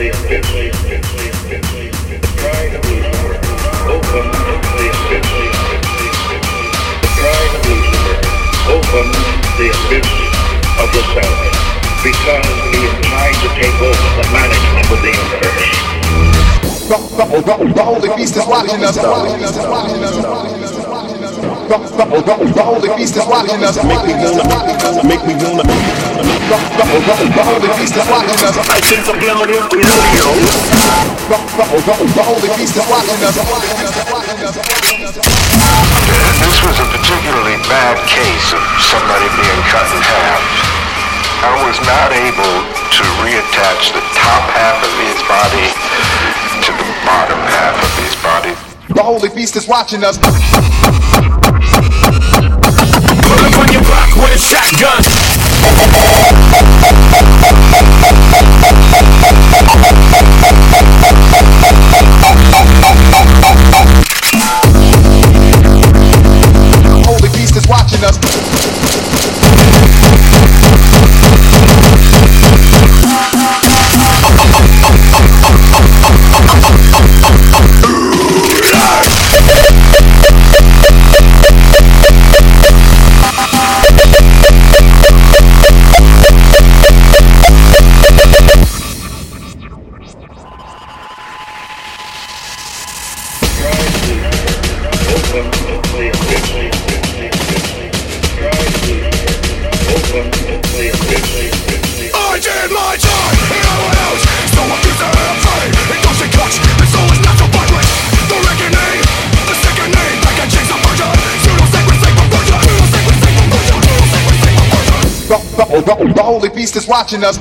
the abyss. The pride of Lucifer opens the abyss. The pride of Lucifer opens the abyss of the self, because he is trying to take over the management of the universe. The Holy Beast is watching us. The Holy Beast is watching us. The Holy Beast is watching us. The Holy Beast is watching us. This was a particularly bad case of somebody being cut in half. I was not able to reattach the top half of his body to the bottom half of his body. The Holy Beast is watching us. Pull up on your block with a shotgun. Holy Beast is watching us. I did my time, no one else. So I used to have faith. It doesn't touch, the soul is not so vibrant. The reckoning, the sickening, like a chase of murder. Pseudo-sacred perversion, pseudo-sacred perversion, pseudo-sacred perversion. The Holy Beast is watching us.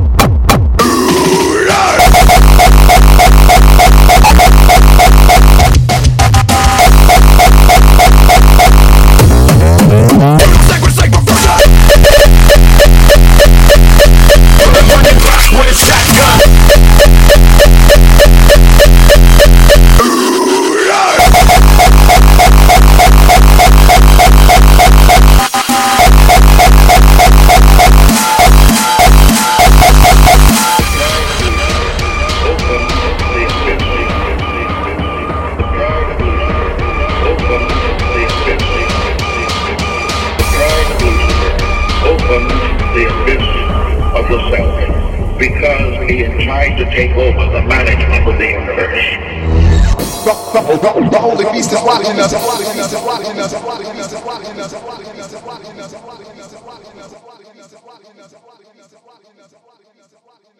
The abyss of the self, because he is trying to take over the management of the universe. The Holy Beast is watching us. The